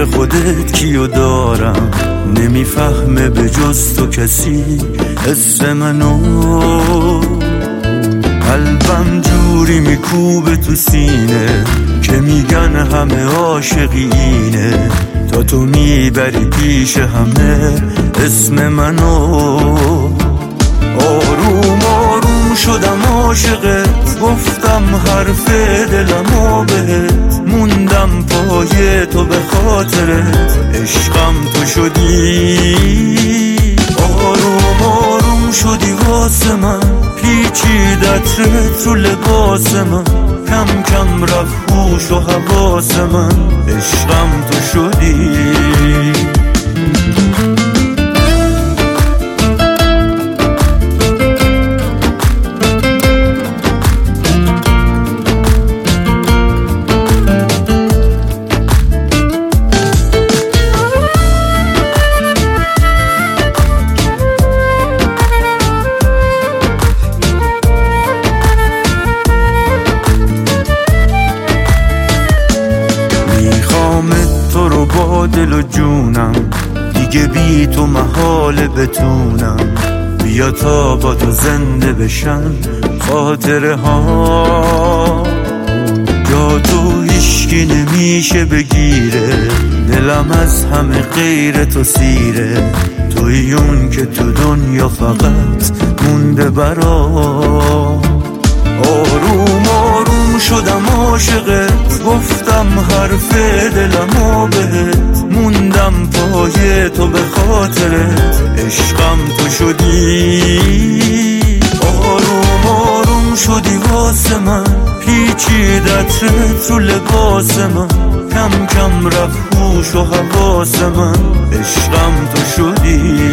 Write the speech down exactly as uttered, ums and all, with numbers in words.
غیر خودت کیو دارم، نمیفهمه به جز تو کسی حس منو. قلبم جوری میکوبه تو سینه که میگن همه عاشقینه، تا تو میبری پیش همه اسم منو. آروم آروم شدم عاشقت، گفتم حرف دلمو بهت، موندم پای تو به خاطرت، عشقم تو شدی. آروم آروم شدی واسه من، پیچید عطرت رو لباس من، کم کم رفت هوش و حواس من، عشقم تو شدی. تو رو با دل و جونم، دیگه بی تو محاله بتونم، بیا تا با تو زنده بشن خاطره ها. جا تو هیچکی نمیشه بگیره، دلم از همه غیر تو سیره، توی اون که تو دنیا فقط مونده برا. آروم آروم شدم عاشقت، گفتم حرف دلمو بهت، موندم پای تو به خاطرت، عشقم تو شدی. آروم آروم شدی واسه من، پیچید عطرت رو لباس من، کم کم رفت هوش و حواس من، عشقم تو شدی.